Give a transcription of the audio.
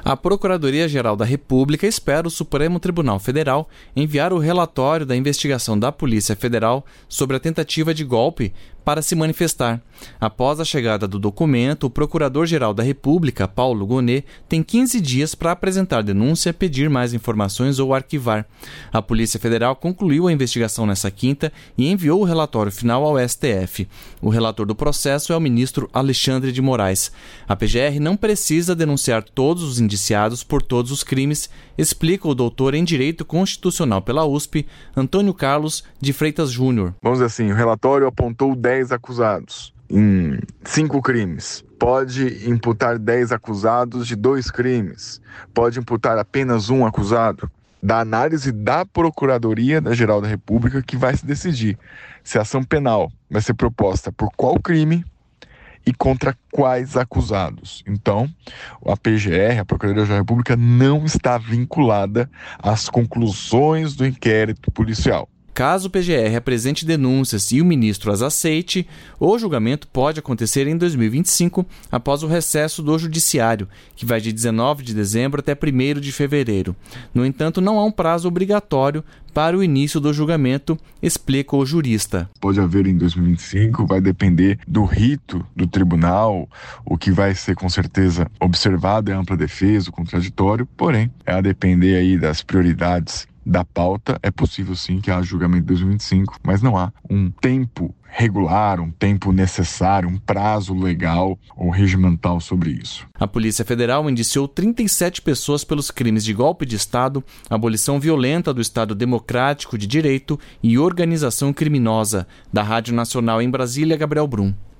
A Procuradoria-Geral da República espera o Supremo Tribunal Federal enviar o relatório da investigação da Polícia Federal sobre a tentativa de golpe para se manifestar. Após a chegada do documento, o Procurador-Geral da República, Paulo Gonet, tem 15 dias para apresentar denúncia, pedir mais informações ou arquivar. A Polícia Federal concluiu a investigação nesta quinta e enviou o relatório final ao STF. O relator do processo é o ministro Alexandre de Moraes. A PGR não precisa denunciar todos os indiciados por todos os crimes, explica o doutor em Direito Constitucional pela USP, Antônio Carlos de Freitas Júnior. Vamos dizer assim, o relatório apontou 10 acusados em 5 crimes. Pode imputar 10 acusados de 2 crimes. Pode imputar apenas um acusado. Da análise da Procuradoria-Geral da República que vai se decidir se a ação penal vai ser proposta por qual crime e contra quais acusados. Então, a PGR, a Procuradoria-Geral da República, não está vinculada às conclusões do inquérito policial. Caso o PGR apresente denúncias e o ministro as aceite, o julgamento pode acontecer em 2025, após o recesso do Judiciário, que vai de 19 de dezembro até 1º de fevereiro. No entanto, não há um prazo obrigatório para o início do julgamento, explica o jurista. Pode haver em 2025, vai depender do rito do tribunal, o que vai ser com certeza observado é a ampla defesa, o contraditório, porém, a depender aí das prioridades da pauta, é possível sim que haja julgamento em 2025, mas não há um tempo regular, um tempo necessário, um prazo legal ou regimental sobre isso. A Polícia Federal indiciou 37 pessoas pelos crimes de golpe de Estado, abolição violenta do Estado Democrático de Direito e organização criminosa. Da Rádio Nacional em Brasília, Gabriel Brum.